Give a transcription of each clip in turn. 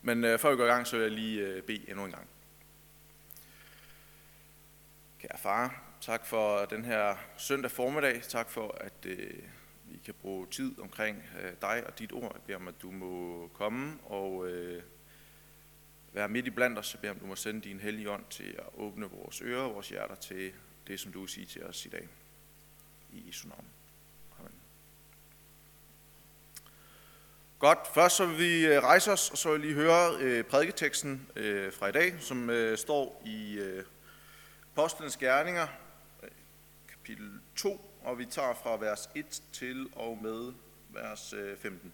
Men før vi går i gang, så vil jeg lige bede endnu en gang. Kære far, tak for den her søndag formiddag. Tak for, at vi kan bruge tid omkring dig og dit ord. Jeg beder om, at du må komme og være midt i blandt os. Jeg beder om, du må sende din hellige ånd til at åbne vores ører og vores hjerter til det, som du vil sige til os i dag. I Jesu navn. Amen. Godt, først så vil vi rejse os, og så vil vi lige høre prædiketeksten fra i dag, som står i Apostlenes Gerninger, kapitel 2, og vi tager fra vers 1 til og med vers 15.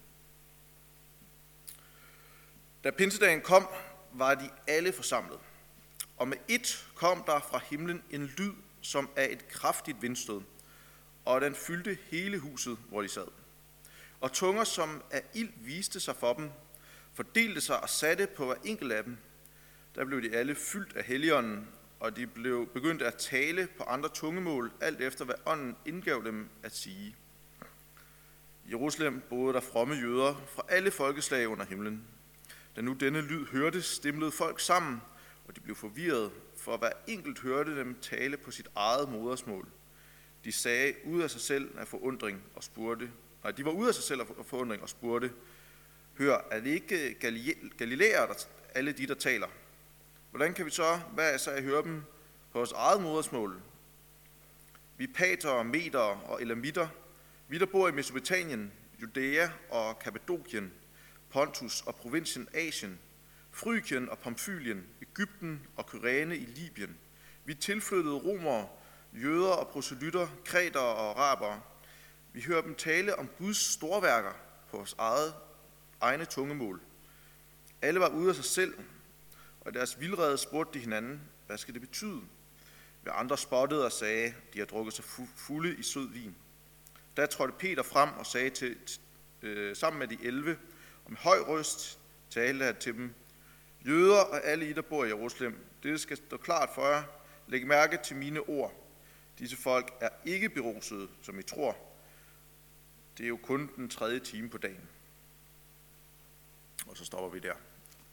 Da pinsedagen kom, var de alle forsamlet, og med ét kom der fra himlen en lyd, som af et kraftigt vindstød, og den fyldte hele huset, hvor de sad. Og tunger, som af ild viste sig for dem, fordelte sig og satte på hver enkelt af dem. Der blev de alle fyldt af Helligånden, og de blev begyndt at tale på andre tungemål, alt efter hvad ånden indgav dem at sige. I Jerusalem boede der fromme jøder fra alle folkeslag under himlen. Da nu denne lyd hørtes, stimlede folk sammen, og de blev forvirret, for hver enkelt hørte dem tale på sit eget modersmål. De sagde ud af sig selv af forundring og spurgte, de var ude af sig selv af forundring og spurgte, hør, er det ikke galilæere, alle de, der taler? Hvordan kan vi så hver især høre dem på vores eget modersmål? Vi pater, meter og elamitter, vi der bor i Mesopotamien, Judæa og Kappadokien, Pontus og provinsen Asien, Frygien og Pamfylien, Egypten og Kyrene i Libyen. Vi tilflyttede romere, jøder og proselytter, kretere og arabere. Vi hører dem tale om Guds storværker på vores egne tungemål. Alle var ude af sig selv, og i deres vildrede spurgte de hinanden, hvad skal det betyde? Hver andre spottede og sagde, de har drukket sig fulde i sød vin. Da trådte Peter frem og sagde sammen med de 11, og med høj røst talte han til dem, jøder og alle I, der bor i Jerusalem, det skal stå klart for jer. Læg mærke til mine ord. Disse folk er ikke berusede, som I tror. Det er jo kun den 3. time på dagen. Og så stopper vi der.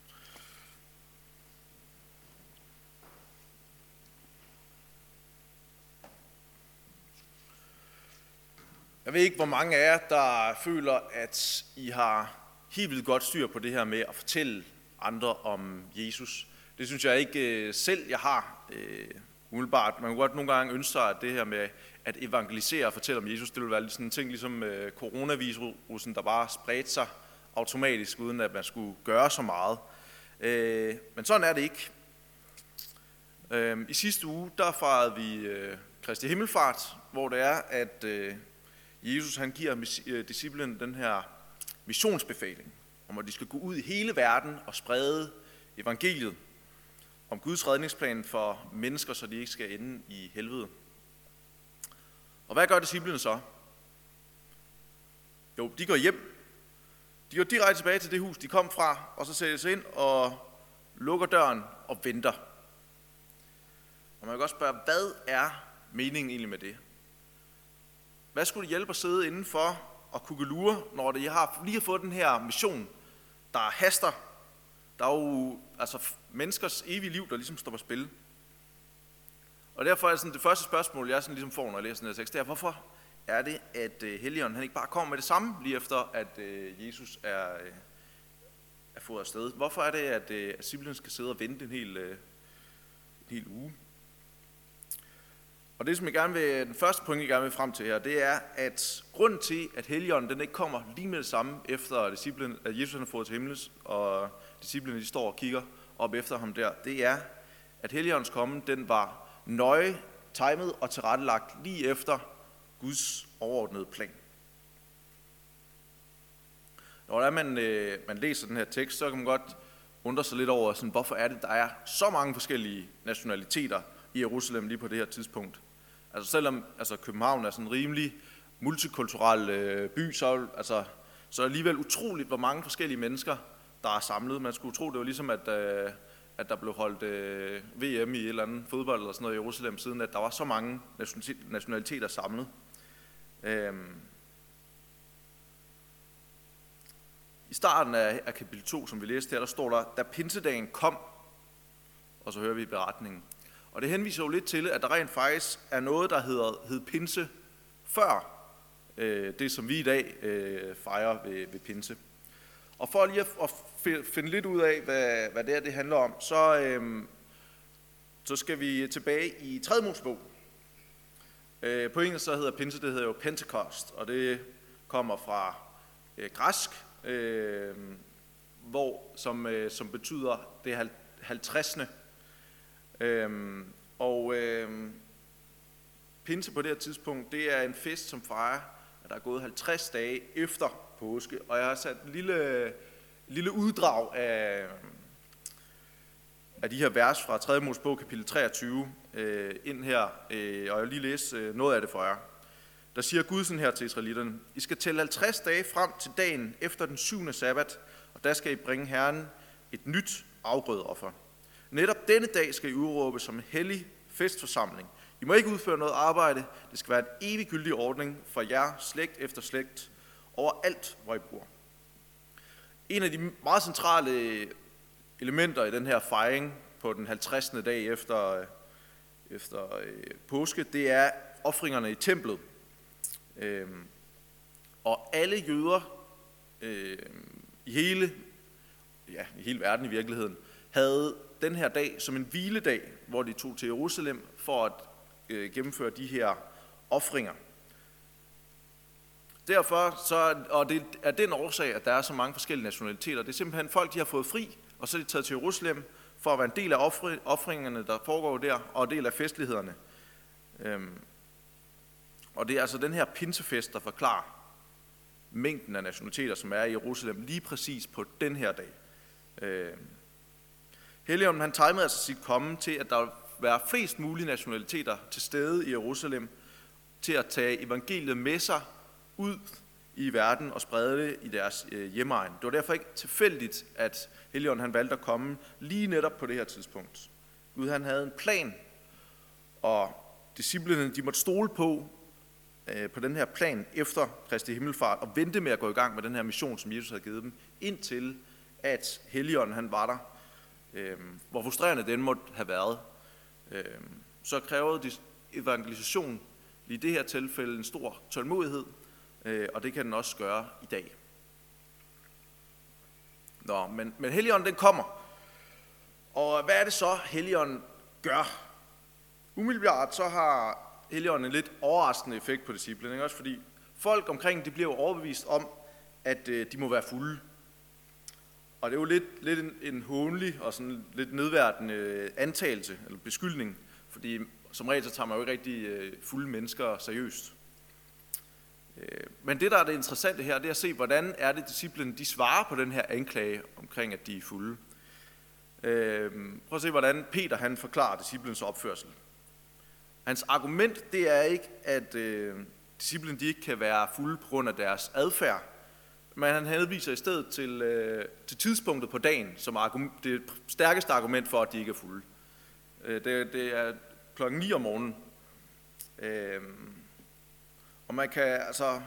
Jeg ved ikke, hvor mange af jer, der føler, at I har helt vildt godt styr på det her med at fortælle andre om Jesus. Det synes jeg ikke selv, jeg har umiddelbart. Man kan godt nogle gange ønske sig, at det her med at evangelisere og fortælle om Jesus, det vil være sådan en ting ligesom coronavirusen, der bare spredte sig automatisk, uden at man skulle gøre så meget. Men sådan er det ikke. I sidste uge, der fejrede vi Kristi Himmelfart, hvor det er, at Jesus han giver disciplen den her missionsbefaling, om at de skal gå ud i hele verden og sprede evangeliet om Guds redningsplan for mennesker, så de ikke skal ende i helvede. Og hvad gør disciplene så? Jo, de går hjem. De går direkte tilbage til det hus, de kom fra, og så sætter sig ind og lukker døren og venter. Og man kan godt spørge, hvad er meningen egentlig med det? Hvad skulle det hjælpe at sidde indenfor og kukkelure, når de lige har fået den her mission, der haster? Der er jo menneskers evige liv, der ligesom står på spil. Og derfor er det, sådan, det første spørgsmål, jeg sådan ligesom får, når jeg læser den her tekst, det er, hvorfor er det, at Helligånden han ikke bare kommer med det samme, lige efter at Jesus er fået afsted? Hvorfor er det, at disciplen skal sidde og vente en hel uge? Og det, som den første point, jeg gerne vil frem til her, det er, at grunden til, at Helligånden den ikke kommer lige med det samme, efter at Jesus har fået til himlen, og disciplene de står og kigger op efter ham der, det er, at Helligåndens komme, den var nøje, timet og tilrettelagt lige efter Guds overordnede plan. Når man læser den her tekst, så kan man godt undre sig lidt over, sådan, hvorfor er det, der er så mange forskellige nationaliteter i Jerusalem lige på det her tidspunkt. Altså selvom København er sådan en rimelig multikulturel by, så er det alligevel utroligt, hvor mange forskellige mennesker, der er samlet. Man skulle tro, det var ligesom, at der blev holdt VM i et eller andet fodbold eller sådan noget i Jerusalem, siden at der var så mange nationaliteter samlet. I starten af kapitel 2, som vi læste her, der står der, da pinsedagen kom, og så hører vi beretningen. Og det henviser jo lidt til, at der rent faktisk er noget, der hed pinse før det, som vi i dag fejrer ved pinse. Og for lige at finde lidt ud af, hvad det handler om, så skal vi tilbage i 3. Mosebog. På engelsk så hedder pinse, det hedder jo Pentecost, og det kommer fra græsk, som betyder det 50. Pinse på det her tidspunkt, det er en fest, som fejrer, at der er gået 50 dage efter påske, og jeg har sat en lille uddrag af de her vers fra 3. Mosebog kapitel 23 ind her, og jeg vil lige læse noget af det for jer. Der siger Gud sådan her til israelitterne: I skal tælle 50 dage frem til dagen efter den 7. sabbat, og der skal I bringe Herren et nyt afgrødeoffer. Netop denne dag skal I udråbe som en hellig festforsamling. I må ikke udføre noget arbejde. Det skal være en eviggyldig ordning for jer, slægt efter slægt, overalt, hvor I bor. En af de meget centrale elementer i den her fejring på den 50. dag efter påske, det er ofringerne i templet. Og alle jøder i hele verden i virkeligheden havde den her dag som en hviledag, hvor de tog til Jerusalem for at gennemføre de her ofringer. Derfor, og det er den årsag, at der er så mange forskellige nationaliteter. Det er simpelthen folk, de har fået fri, og så er de taget til Jerusalem for at være en del af ofringerne, der foregår der, og en del af festlighederne. Og det er altså den her pinsefest, der forklarer mængden af nationaliteter, som er i Jerusalem lige præcis på den her dag. Helligånden, han timede altså sit komme til, at der vil være flest mulige nationaliteter til stede i Jerusalem, til at tage evangeliet med sig ud i verden og sprede det i deres hjemegn. Det var derfor ikke tilfældigt, at Helligånden han valgte at komme lige netop på det her tidspunkt. Gud han havde en plan, og disciplene de måtte stole på den her plan efter Kristi himmelfart og vente med at gå i gang med den her mission, som Jesus havde givet dem, indtil at Helligånden han var der. Hvor frustrerende den måtte have været, så krævede evangelisation i det her tilfælde en stor tålmodighed, og det kan den også gøre i dag. Men Helligånden den kommer, og hvad er det så Helligånden gør? Umiddelbart så har Helligånden en lidt overraskende effekt på disciplene, ikke? Også fordi folk omkring de bliver overbevist om, at de må være fulde. Og det er jo lidt en hånlig og sådan lidt nedværdigende antagelse eller beskyldning, fordi som regel så tager man jo ikke rigtig fulde mennesker seriøst. Men det, der er det interessante her, det er at se, hvordan er det disciplene, de svarer på den her anklage omkring, at de er fulde. Prøv at se, hvordan Peter han forklarer disciplens opførsel. Hans argument, det er ikke, at disciplene de ikke kan være fulde på grund af deres adfærd, men han henviser i stedet til tidspunktet på dagen, som det stærkeste argument for, at de ikke er fulde. Det er 9:00 om morgenen. Og man kan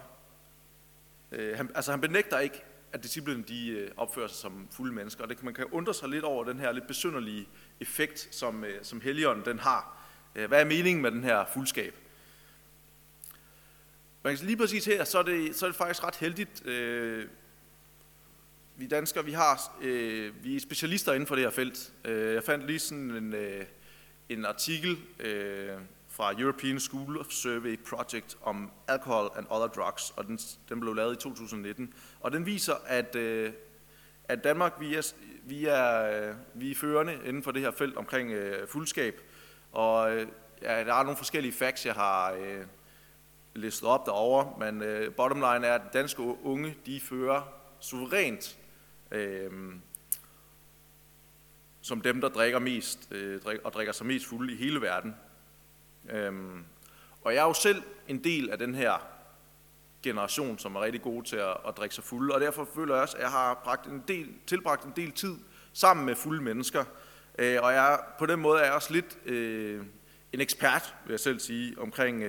han benægter ikke, at disciplene de opfører sig som fulde mennesker, og man kan undre sig lidt over den her lidt besynderlige effekt, som Helligånden den har. Hvad er meningen med den her fuldskab? Man kan lige præcis her, så er det faktisk ret heldigt. Vi danskere, vi er specialister inden for det her felt. Jeg fandt lige sådan en artikel fra European School of Survey Project om alcohol and other drugs, og den blev lavet i 2019. Og den viser, at Danmark, vi er førende inden for det her felt omkring fuldskab. Og ja, der er nogle forskellige facts, jeg har listet op derovre, men bottom line er, at danske unge, de fører suverænt som dem, der drikker mest og drikker sig mest fulde i hele verden. Og jeg er jo selv en del af den her generation, som er rigtig gode til at drikke sig fulde, og derfor føler jeg også, at jeg har tilbragt en del tid sammen med fulde mennesker, og på den måde er jeg også lidt en ekspert, vil jeg selv sige, omkring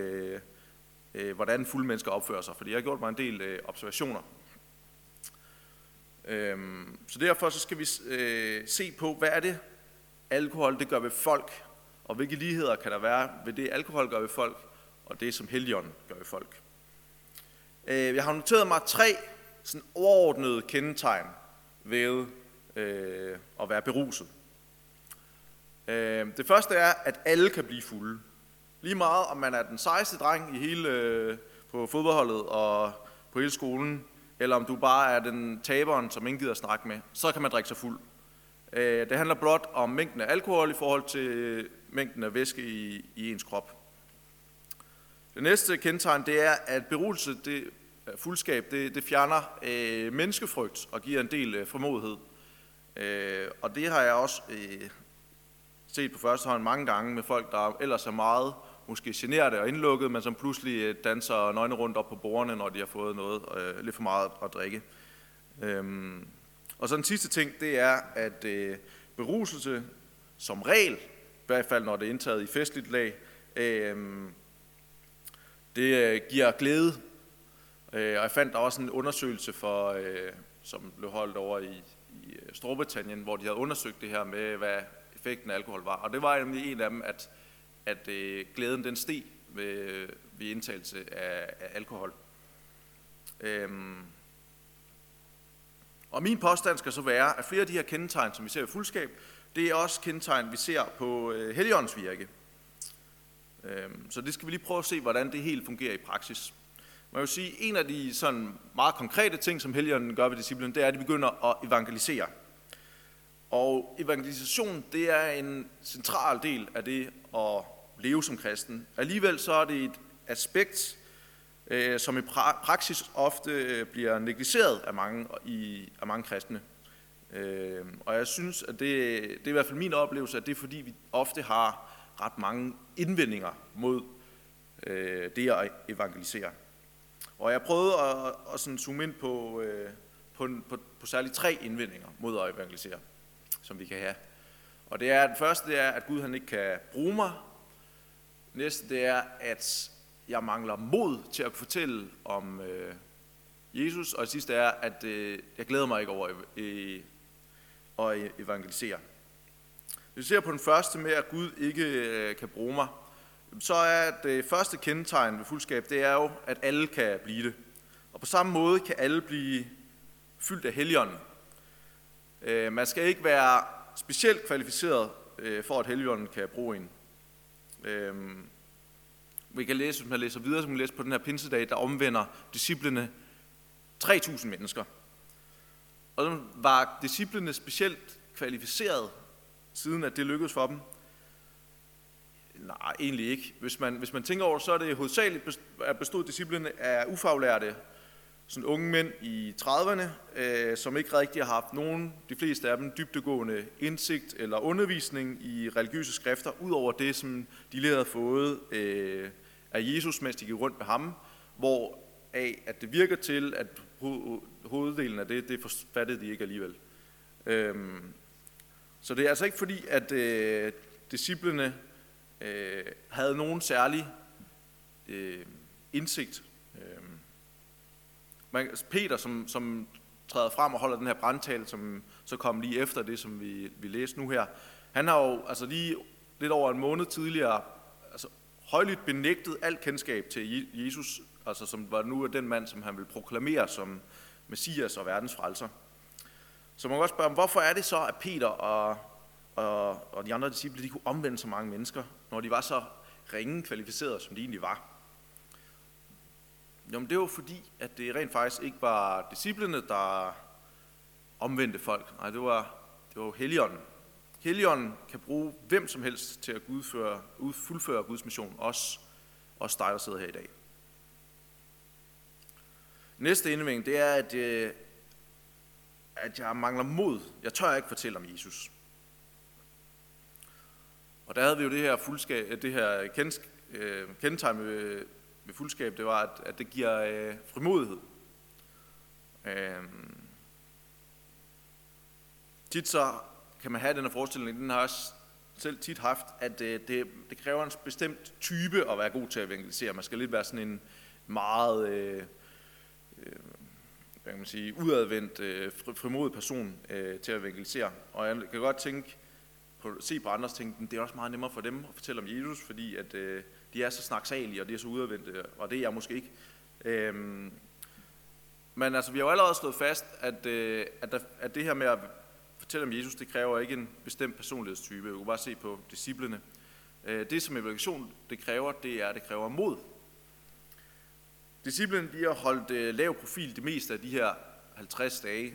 hvordan fulde mennesker opfører sig, fordi jeg har gjort mig en del observationer. Så derfor så skal vi se på, hvad er det, alkohol det gør ved folk, og hvilke ligheder kan der være ved det, alkohol gør ved folk, og det, som Helligånden gør ved folk. Jeg har noteret mig 3 sådan overordnede kendetegn ved at være beruset. Det første er, at alle kan blive fulde. Lige meget om man er den sejeste dreng i hele, på fodboldholdet og på hele skolen, eller om du bare er den taberen, som ingen gider snakke med, så kan man drikke sig fuld. Det handler blot om mængden af alkohol i forhold til mængden af væske i ens krop. Det næste kendetegn, det er, at beruselse, fuldskab, det fjerner menneskefrygt og giver en del frimodighed. Og det har jeg også set på første hånd mange gange med folk, der ellers er meget måske generede og indlukket, men som pludselig danser nøgne rundt op på bordene, når de har fået noget lidt for meget at drikke. Og så den sidste ting, det er, at beruselse som regel, i hvert fald når det er indtaget i festligt lag, det giver glæde. Og jeg fandt også en undersøgelse, som blev holdt over i Storbritannien, hvor de havde undersøgt det her med, hvad effekten af alkohol var. Og det var nemlig en af dem, at glæden den steg ved indtagelse af alkohol. Og min påstand skal så være, at flere af de her kendetegn, som vi ser ved fuldskab, det er også kendetegn, vi ser på Helligåndens virke. Så det skal vi lige prøve at se, hvordan det helt fungerer i praksis. Man vil sige, en af de sådan meget konkrete ting, som Helligånden gør ved disciplen, det er, at de begynder at evangelisere. Og evangelisation, det er en central del af det at leve som kristen. Alligevel så er det et aspekt, som i praksis ofte bliver negligeret af mange kristne. Og jeg synes, at det er i hvert fald min oplevelse, at det er fordi, vi ofte har ret mange indvendinger mod det at evangelisere. Og jeg prøvede at sådan zoome ind på særligt 3 indvendinger mod at evangelisere, som vi kan have. Og den første det er, at Gud han ikke kan bruge mig. Næste det er, at jeg mangler mod til at fortælle om Jesus. Og det sidste er, at jeg glæder mig ikke over at evangelisere. Hvis vi ser på den første med, at Gud ikke kan bruge mig, så er det første kendetegn ved fuldskab, det er jo, at alle kan blive det. Og på samme måde kan alle blive fyldt af Helligånden. Man skal ikke være specielt kvalificeret for, at Helligånden kan bruge en. Vi kan læse, hvis man læser videre, så kan man læse på den her pinsedag, der omvender disciplene 3.000 mennesker. Og så var disciplene specielt kvalificeret, siden at det lykkedes for dem? Nej, egentlig ikke. Hvis man tænker over det, så er det hovedsageligt bestod disciplene af ufaglærte, sådan unge mænd i 30'erne, som ikke rigtig har haft nogen, de fleste af dem, dybdegående indsigt eller undervisning i religiøse skrifter, ud over det, som de lige havde fået af Jesus, mens de gik rundt med ham, hvor at det virker til, at hoveddelen af det forfattede de ikke alligevel. Så det er altså ikke fordi, at disciplene havde nogen særlig indsigt. Peter, som træder frem og holder den her brandtale, som så kom lige efter det, som vi læste nu her, han har jo altså lige lidt over en måned tidligere altså højlydt benægtet alt kendskab til Jesus, altså som var nu den mand, som han vil proklamere som Messias og verdens frelser. Så man kan også spørge, hvorfor er det så, at Peter og de andre disciple, de kunne omvende så mange mennesker, når de var så ringe kvalificerede, som de egentlig var? Jamen det var fordi, at det rent faktisk ikke var disciplene, der omvendte folk. Nej, det var Helligånden. Helligånden kan bruge hvem som helst til at fuldføre Guds mission, også dig, der sidder her i dag. Næste indvending, det er, at jeg mangler mod. Jeg tør ikke fortælle om Jesus. Og der havde vi jo det her kendetegn ved fuldskab, det var, at det giver frimodighed. Tit så kan man have den her forestilling, den har jeg også selv tit haft, at det kræver en bestemt type at være god til at evangelisere. Man skal lidt være sådan en meget hvad kan man sige, udadvendt, frimodig person til at evangelisere. Og jeg kan godt se på andres tænke, det er også meget nemmere for dem at fortælle om Jesus, fordi at de er så snaksalige, og de er så udadvendte, og det er jeg måske ikke. Men altså, vi har jo allerede slået fast, at det her med at fortælle om Jesus, det kræver ikke en bestemt personlighedstype. Vi kan bare se på disciplene. Det som evangelisation det kræver mod. Disciplene de har holdt lav profil det meste af de her 50 dage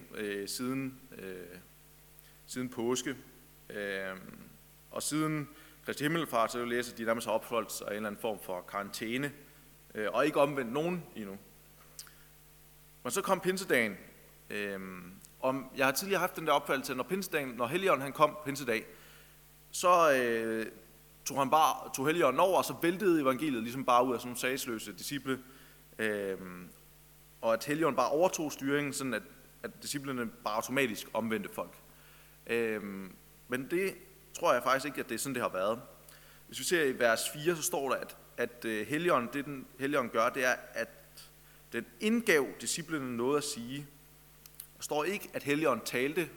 siden påske. Og siden Kristi Himmelfart, så læser de nærmest har opholdt sig i en eller anden form for karantæne, og ikke omvendt nogen endnu. Men så kom pinsedagen, og jeg har tidligere haft den der opfattelse, at når Helligånden han kom pinsedag, så tog Helligånden over, og så væltede evangeliet ligesom bare ud af sådan nogle sagsløse disciple, og at Helligånden bare overtog styringen, sådan at disciplene bare automatisk omvendte folk. Men det tror jeg faktisk ikke, at det er sådan, det har været. Hvis vi ser i vers 4, så står der, at Helligånden, det den Helligånden gør, det er, at den indgav disciplene noget at sige. Der står ikke, at Helligånden talte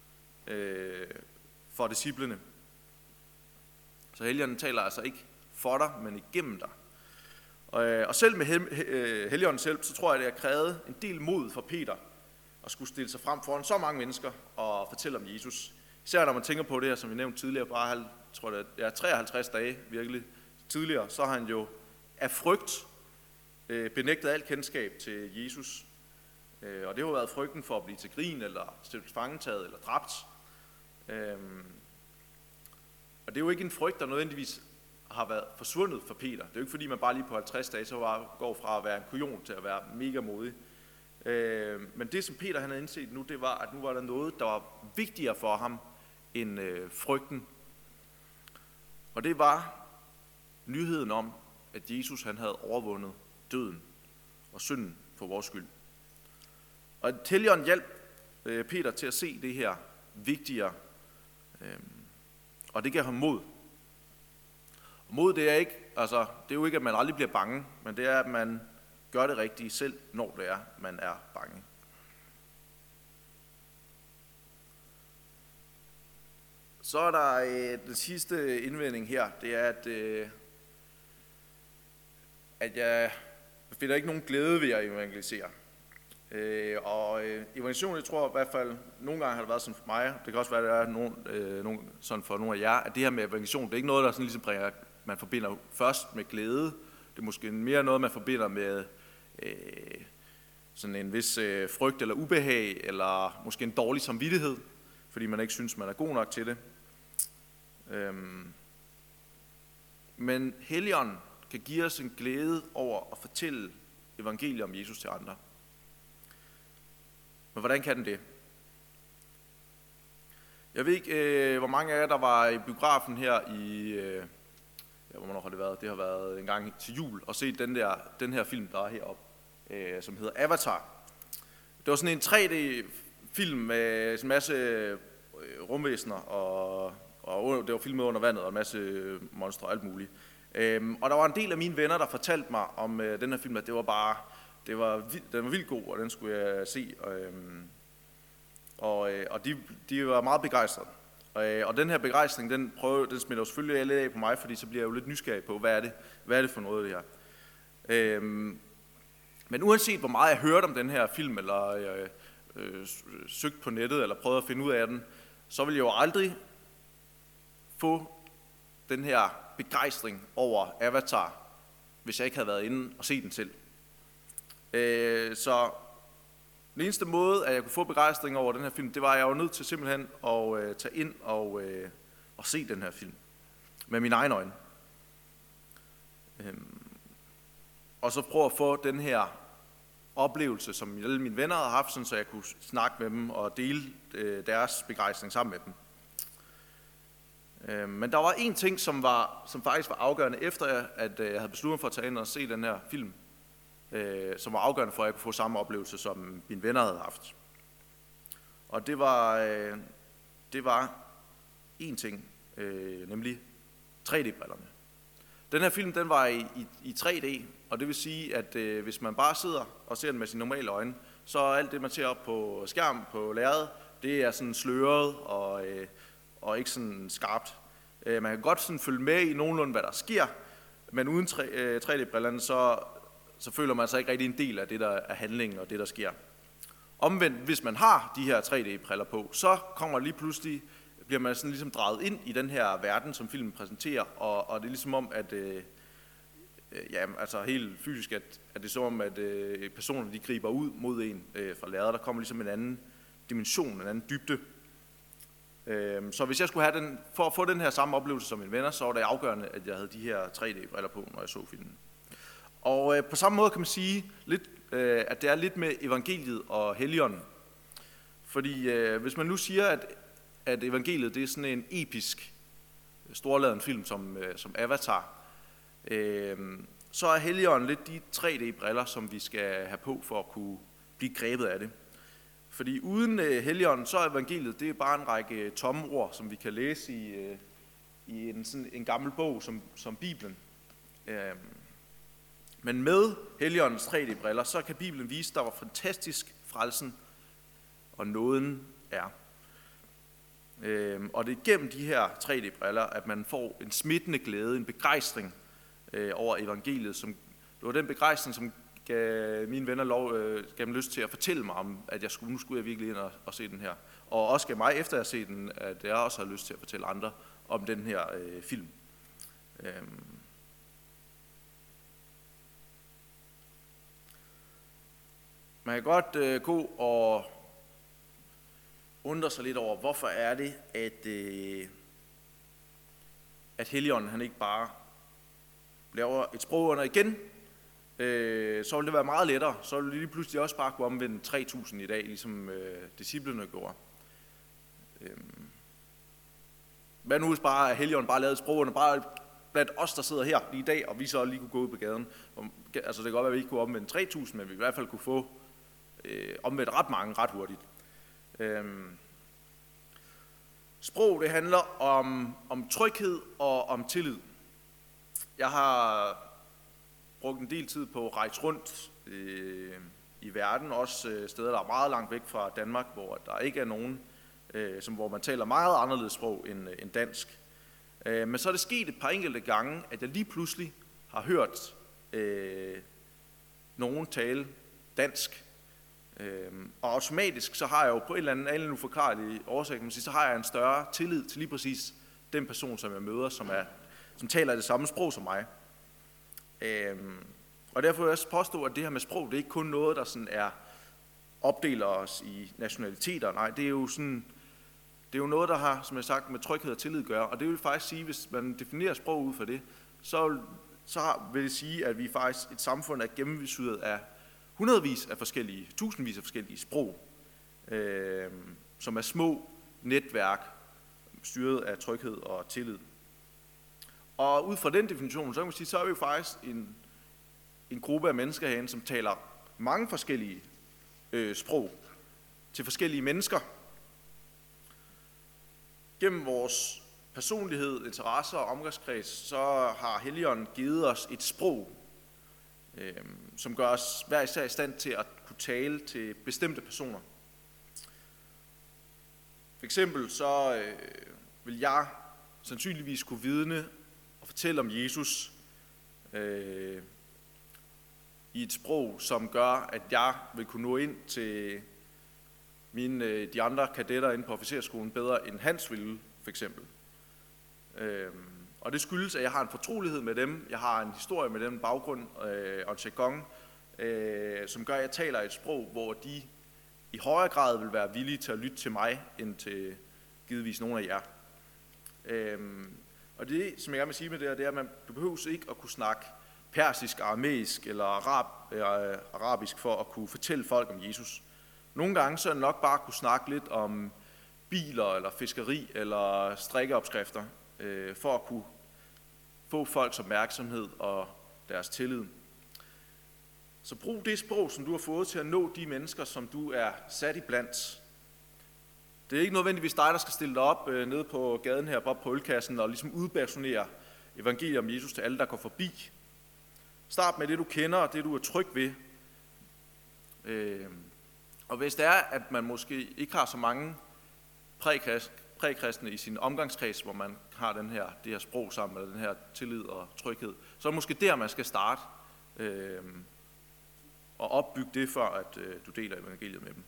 for disciplene. Så Helligånden taler altså ikke for dig, men igennem dig. Og selv med Helligåndens hjælp, så tror jeg, det har krævet en del mod for Peter at skulle stille sig frem foran så mange mennesker og fortælle om Jesus. Især når man tænker på det her, som vi nævnte tidligere, bare 53 dage virkelig tidligere, så har han jo af frygt benægtet alt kendskab til Jesus. Og det har været frygten for at blive til grin, eller stillet fangetaget, eller dræbt. Og det er jo ikke en frygt, der nødvendigvis har været forsvundet for Peter. Det er jo ikke fordi, man bare lige på 50 dage så går fra at være en kujon til at være mega modig. Men det, som Peter han havde indset nu, det var, at nu var der noget, der var vigtigere for ham end frygten. Og det var nyheden om, at Jesus han havde overvundet døden og synden for vores skyld. Og Helligånden hjalp Peter til at se det her vigtigere, og det gav ham mod. Og mod det er jo ikke, at man aldrig bliver bange, men det er, at man gør det rigtige selv, når det er, man er bange. Så er der den sidste indvending her, det er, at jeg finder ikke nogen glæde ved at evangelisere. Og evangelisation, jeg tror i hvert fald, nogle gange har det været sådan for mig, det kan også være, at der er sådan for nogle af jer, at det her med evangelisation, det er ikke noget, der sådan ligesom man forbinder først med glæde. Det er måske mere noget, man forbinder med sådan en vis frygt eller ubehag, eller måske en dårlig samvittighed, fordi man ikke synes, man er god nok til det. Men Helligånden kan give os en glæde over at fortælle evangeliet om Jesus til andre. Men hvordan kan den det? Jeg ved ikke, hvor mange af jer, der var i biografen her i... hvornår har det været? Det har været en gang til jul, og set den her film, der er heroppe, som hedder Avatar. Det var sådan en 3D-film med en masse rumvæsener, og det var filmet under vandet, og en masse monstre og alt muligt. Og der var en del af mine venner, der fortalte mig om den her film, at den var vildt god, og den skulle jeg se. Og de var meget begejstrede. Og den her begejstring, den smitter jo selvfølgelig alle af på mig, fordi så bliver jeg jo lidt nysgerrig på, hvad er det for noget det her. Men uanset hvor meget jeg hørte om den her film, eller søgt på nettet, eller prøvet at finde ud af den, så ville jeg jo aldrig få den her begejstring over Avatar, hvis jeg ikke havde været inde og set den selv. Så den eneste måde, at jeg kunne få begejstring over den her film, det var, at jeg var nødt til simpelthen at tage ind og se den her film med mine egne øjne. Og så prøve at få den her oplevelse, som alle mine venner havde haft, sådan, så jeg kunne snakke med dem og dele deres begejstring sammen med dem. Men der var en ting, som faktisk var afgørende, efter at jeg havde besluttet for at tage ind og se den her film, som var afgørende for, at jeg kunne få samme oplevelse, som mine venner havde haft. Og det var en ting, nemlig 3D-brillerne. Den her film, den var i 3D, og det vil sige, at hvis man bare sidder og ser den med sine normale øjne, så alt det, man ser op på skærmen på lærredet, det er sådan sløret og ikke sådan skarpt. Man kan godt sådan følge med i nogenlunde, hvad der sker, men uden 3D-brillerne, så føler man sig ikke rigtig en del af det, der er handlingen og det, der sker. Omvendt, hvis man har de her 3D-briller på, så kommer lige pludselig, bliver man sådan ligesom draget ind i den her verden, som filmen præsenterer, og det er ligesom om, at altså helt fysisk, at det er som om, at personerne de griber ud mod en fra lærredet. Der kommer ligesom en anden dimension, en anden dybde. Så hvis jeg skulle have for at få den her samme oplevelse som mine venner, så var det afgørende, at jeg havde de her 3D-briller på, når jeg så filmen. Og på samme måde kan man sige, at det er lidt med evangeliet og Helligånden. Fordi hvis man nu siger, at evangeliet det er sådan en episk, storladen film som Avatar, så er Helligånden lidt de 3D-briller, som vi skal have på for at kunne blive grebet af det. Fordi uden Helligånden, så er evangeliet det er bare en række tomme ord, som vi kan læse i en gammel bog som Bibelen. Men med Helligåndens 3D-briller, så kan Bibelen vise dig, hvor fantastisk frelsen og nåden er. Og det er gennem de her 3D-briller, at man får en smittende glæde, en begejstring over evangeliet. Det var den begejstring, som gav mine venner gav dem lyst til at fortælle mig om, at nu skulle jeg virkelig ind og se den her. Og også gav mig, efter jeg har set den, at jeg også har lyst til at fortælle andre om den her film. Man kan godt gå og undre sig lidt over, hvorfor er det, at Helligånden han ikke bare laver et sprogunder igen, så vil det være meget lettere. Så vil det lige pludselig også bare kunne omvende 3.000 i dag, ligesom disciplene gjorde. Hvad nu hvis bare Helligånden bare lavede et sprogunder, bare blandt os, der sidder her lige i dag, og vi så lige kunne gå ud på gaden. Altså det kan godt være, at vi ikke kunne omvende 3.000, men vi i hvert fald kunne få omvendt ret mange ret hurtigt. Sprog, det handler om tryghed og om tillid. Jeg har brugt en del tid på at rejse rundt i verden, også steder, der er meget langt væk fra Danmark, hvor der ikke er nogen, hvor man taler meget anderledes sprog end dansk. Men så er det sket et par enkelte gange, at jeg lige pludselig har hørt nogen tale dansk. Og automatisk så har jeg jo på en eller anden uforklarlig årsag, kan man sige, så har jeg en større tillid til lige præcis den person, som jeg møder, som taler det samme sprog som mig. Og derfor vil jeg også påstå, at det her med sprog, det er ikke kun noget, der sådan opdeler os i nationaliteter. Nej, det er jo noget, der har, som jeg sagt, med tryghed og tillid at gøre. Og det vil faktisk sige, hvis man definerer sprog ud fra det, så vil det sige, at vi faktisk et samfund er gennemsyret af tusindvis af forskellige sprog, som er små netværk, styret af tryghed og tillid. Og ud fra den definition, så kan man sige, så er vi jo faktisk en gruppe af mennesker herinde, som taler mange forskellige sprog til forskellige mennesker. Gennem vores personlighed, interesser og omgangskreds, så har Helligånden givet os et sprog, som gør os hver især i stand til at kunne tale til bestemte personer. For eksempel så vil jeg sandsynligvis kunne vidne og fortælle om Jesus i et sprog, som gør, at jeg vil kunne nå ind til de andre kadetter inde på officerskolen bedre end Hans ville, for eksempel. Og det skyldes, at jeg har en fortrolighed med dem, jeg har en historie med dem, baggrund og en jargon, som gør, at jeg taler et sprog, hvor de i højere grad vil være villige til at lytte til mig, end til givetvis nogle af jer. Og det, som jeg gerne vil sige med det er, at du behøver ikke at kunne snakke persisk, aramæisk eller arabisk for at kunne fortælle folk om Jesus. Nogle gange så er det nok bare at kunne snakke lidt om biler eller fiskeri eller strikkeopskrifter, for at kunne få folks opmærksomhed og deres tillid. Så brug det sprog, som du har fået til at nå de mennesker, som du er sat i blandt. Det er ikke nødvendigvis dig, der skal stille dig op nede på gaden her, op på ølkassen, og ligesom udpersonere evangeliet om Jesus til alle, der går forbi. Start med det, du kender, og det, du er tryg ved. Og hvis det er, at man måske ikke har så mange prækristne i sin omgangskreds, hvor man har det her sprog sammen, eller den her tillid og tryghed, så er det måske der, man skal starte og opbygge det, før at du deler evangeliet med dem.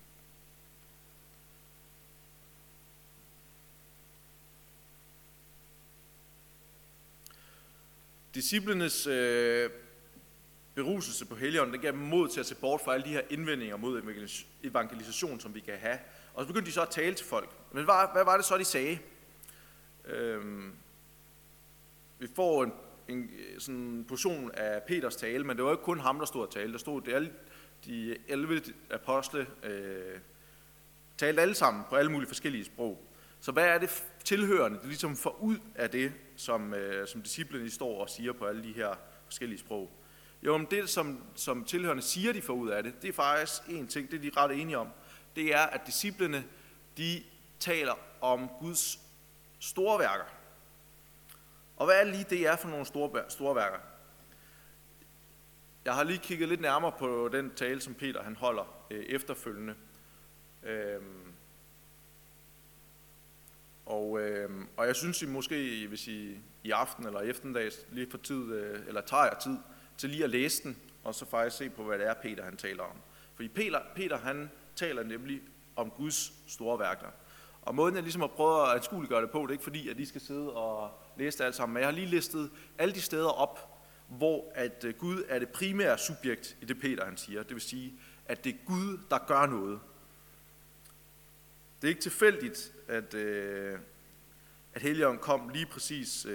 Disciplenes beruselse på Helligånden, den gav dem mod til at se bort fra alle de her indvendinger mod evangelisation, som vi kan have. Og så begyndte de så at tale til folk. Men hvad var det så, de sagde? Vi får en sådan portion af Peters tale, men det var ikke kun ham, der stod og talte. Der stod de 11 apostle, talte alle sammen på alle mulige forskellige sprog. Så hvad er det tilhørende, det ligesom får ud af det, som disciplene står og siger på alle de her forskellige sprog? Jo, men det, som tilhørende siger, de får ud af det, det er faktisk en ting, det er de ret enige om. Det er, at disciplene, de taler om Guds store værker. Og hvad er lige det er for nogle store værker? Jeg har lige kigget lidt nærmere på den tale, som Peter han holder efterfølgende. Og jeg synes, I måske, hvis I aften eller eftermiddags lige for tid, eller tager jer tid til lige at læse den, og så faktisk se på, hvad det er, Peter han taler om. Fordi Peter han taler nemlig om Guds store værker. Og måden jeg ligesom har prøvet at anskueliggøre det på, det er ikke fordi, at I skal sidde og læse det alt sammen, men jeg har lige listet alle de steder op, hvor at Gud er det primære subjekt i det Peter han siger. Det vil sige, at det er Gud, der gør noget. Det er ikke tilfældigt, at Helligånden kom lige præcis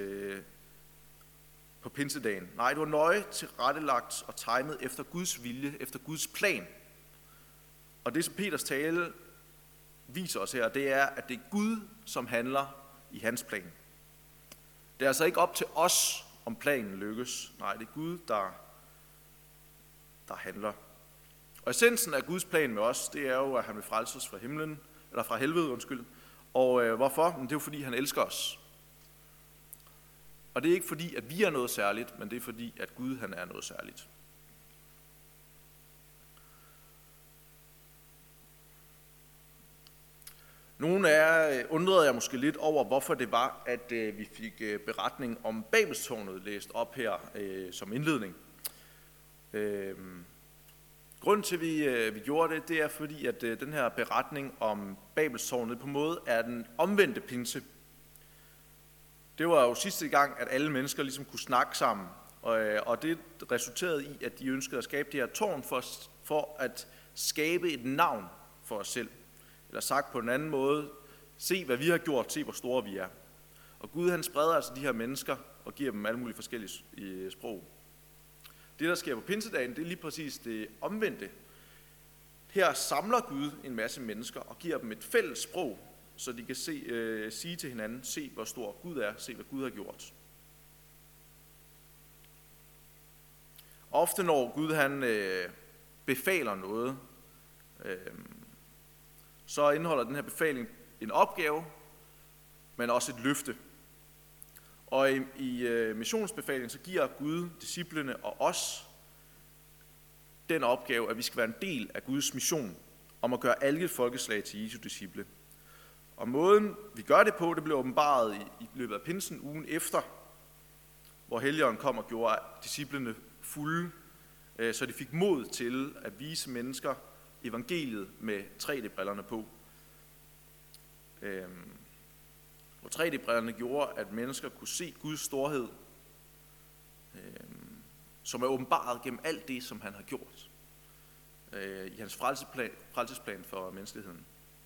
på pinsedagen. Nej, det var nøje tilrettelagt og timet efter Guds vilje, efter Guds plan. Og det, som Peters tale viser os her, det er, at det er Gud, som handler i hans plan. Det er altså ikke op til os, om planen lykkes. Nej, det er Gud, der handler. Og essensen af Guds plan med os, det er jo, at han vil frelse os fra helvede. Og hvorfor? Men det er jo, fordi han elsker os. Og det er ikke fordi, at vi er noget særligt, men det er fordi, at Gud han er noget særligt. Nogle af jer undrede jeg måske lidt over, hvorfor det var, at vi fik beretningen om Babelstårnet læst op her som indledning. Grunden til, at vi gjorde det, det er fordi, at den her beretning om Babelstårnet på en måde er den omvendte pinse. Det var jo sidste gang, at alle mennesker ligesom kunne snakke sammen, og det resulterede i, at de ønskede at skabe det her tårn for at skabe et navn for os selv. Eller sagt på en anden måde, se hvad vi har gjort, se hvor store vi er. Og Gud han spreder altså de her mennesker og giver dem alle mulige forskellige sprog. Det der sker på pinsedagen, det er lige præcis det omvendte. Her samler Gud en masse mennesker og giver dem et fælles sprog, så de kan sige til hinanden, se hvor stor Gud er, se hvad Gud har gjort. Ofte når Gud han befaler noget, så indeholder den her befaling en opgave, men også et løfte. Og i missionsbefalingen så giver Gud disciplene og os den opgave, at vi skal være en del af Guds mission om at gøre alle folkeslag til Jesu disciple. Og måden vi gør det på, det blev åbenbaret i løbet af pinsen ugen efter, hvor Helligånden kom og gjorde disciplene fulde, så de fik mod til at vise mennesker evangeliet med 3D-brillerne på. Og 3D-brillerne gjorde, at mennesker kunne se Guds storhed, som er åbenbaret gennem alt det, som han har gjort i hans frelsesplan for menneskeheden.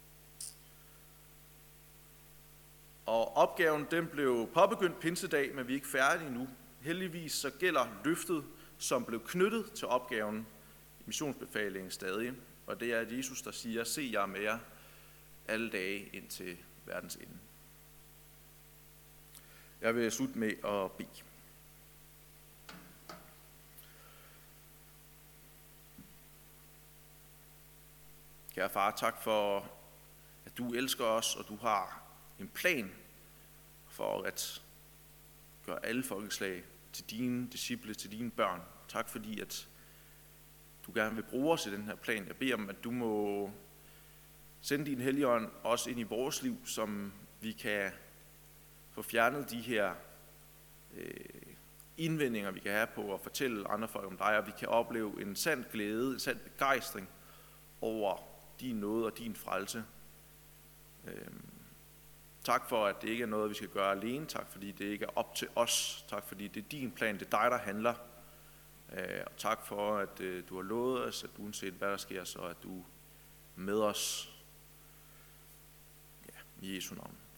Og opgaven den blev påbegyndt pinsedag, men vi er ikke færdige nu. Heldigvis så gælder løftet, som blev knyttet til opgaven i missionsbefalingen stadig. Og det er at Jesus, der siger, se jeg er med jer alle dage indtil verdens ende. Jeg vil slutte med at bede. Kære far, tak for, at du elsker os, og du har en plan for at gøre alle folkeslag til dine disciple, til dine børn. Tak fordi, at du gerne vil bruge os i den her plan. Jeg beder om, at du må Send din Helligånd også ind i vores liv, som vi kan få fjernet de her indvendinger, vi kan have på at fortælle andre folk om dig, og vi kan opleve en sand glæde, en sand begejstring over din nåde og din frelse. Tak for, at det ikke er noget, vi skal gøre alene. Tak fordi det ikke er op til os. Tak fordi det er din plan, det er dig, der handler. Og tak for, at du har lovet os, at uanset hvad der sker, så er du med os. Ja, i Jesu navn.